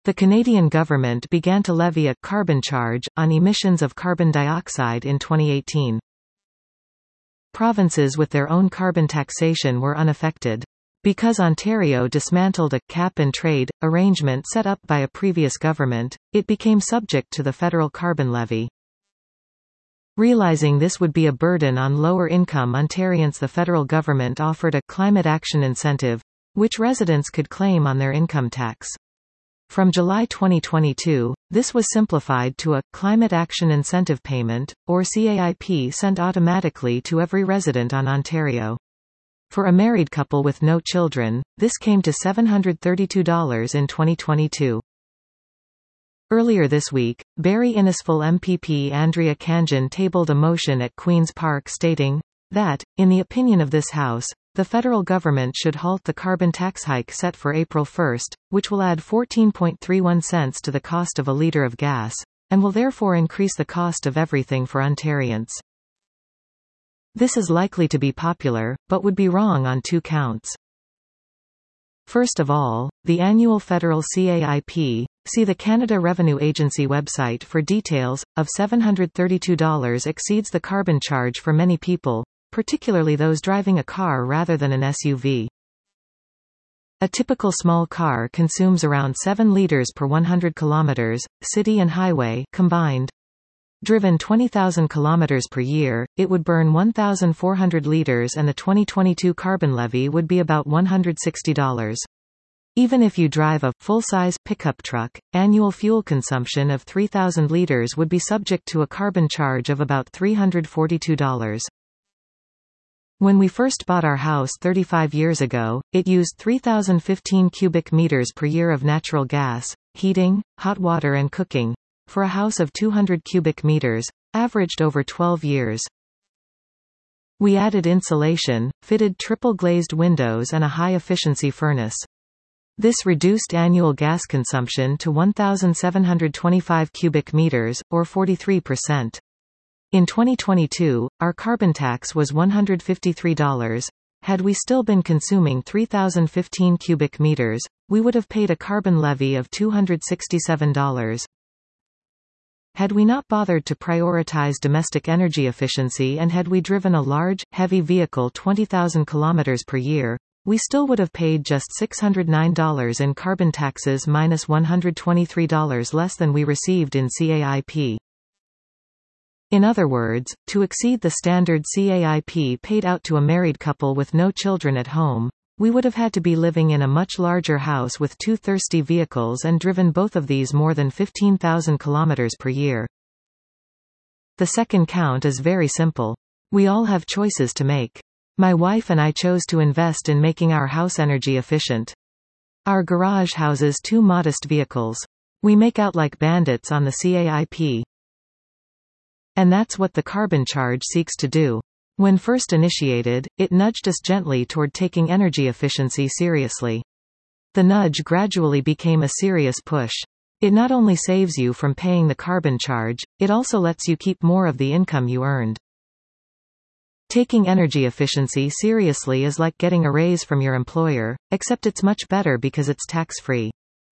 The Canadian government began to levy a carbon charge on emissions of carbon dioxide in 2018. Provinces with their own carbon taxation were unaffected. Because Ontario dismantled a cap-and-trade arrangement set up by a previous government, it became subject to the federal carbon levy. Realizing this would be a burden on lower-income Ontarians, the federal government offered a climate action incentive, which residents could claim on their income tax. From July 2022, this was simplified to a Climate Action Incentive Payment, or CAIP, sent automatically to every resident on Ontario. For a married couple with no children, this came to $732 in 2022. Earlier this week, Barrie Innisfil MPP Andrea Khanjin tabled a motion at Queen's Park stating that, in the opinion of this House, the federal government should halt the carbon tax hike set for April 1, which will add 14.31 cents to the cost of a litre of gas, and will therefore increase the cost of everything for Ontarians. This is likely to be popular, but would be wrong on two counts. First of all, the annual federal CAIP, see the Canada Revenue Agency website for details, of $732 exceeds the carbon charge for many people, particularly those driving a car rather than an SUV. A typical small car consumes around 7 liters per 100 kilometers, city and highway combined. Driven 20,000 kilometers per year, it would burn 1,400 liters, and the 2022 carbon levy would be about $160. Even if you drive a full-size pickup truck, annual fuel consumption of 3,000 liters would be subject to a carbon charge of about $342. When we first bought our house 35 years ago, it used 3,015 cubic meters per year of natural gas, heating, hot water and cooking, for a house of 200 cubic meters, averaged over 12 years. We added insulation, fitted triple-glazed windows and a high-efficiency furnace. This reduced annual gas consumption to 1,725 cubic meters, or 43%. In 2022, our carbon tax was $153. Had we still been consuming 3,015 cubic meters, we would have paid a carbon levy of $267. Had we not bothered to prioritize domestic energy efficiency and had we driven a large, heavy vehicle 20,000 kilometers per year, we still would have paid just $609 in carbon taxes minus $123 less than we received in CAIP. In other words, to exceed the standard CAIP paid out to a married couple with no children at home, we would have had to be living in a much larger house with 2 thirsty vehicles and driven both of these more than 15,000 kilometers per year. The second count is very simple. We all have choices to make. My wife and I chose to invest in making our house energy efficient. Our garage houses 2 modest vehicles. We make out like bandits on the CAIP. And that's what the carbon charge seeks to do. When first initiated, it nudged us gently toward taking energy efficiency seriously. The nudge gradually became a serious push. It not only saves you from paying the carbon charge, it also lets you keep more of the income you earned. Taking energy efficiency seriously is like getting a raise from your employer, except it's much better because it's tax-free.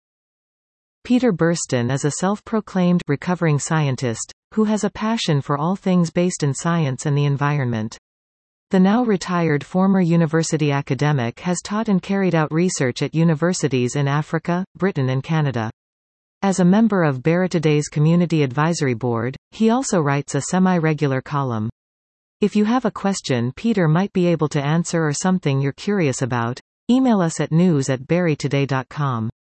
Peter Burston is a self-proclaimed recovering scientist who has a passion for all things based in science and the environment. The now retired former university academic has taught and carried out research at universities in Africa, Britain and Canada. As a member of Barrie Today's Community Advisory Board, he also writes a semi-regular column. If you have a question Peter might be able to answer or something you're curious about, email us at news@barrietoday.com.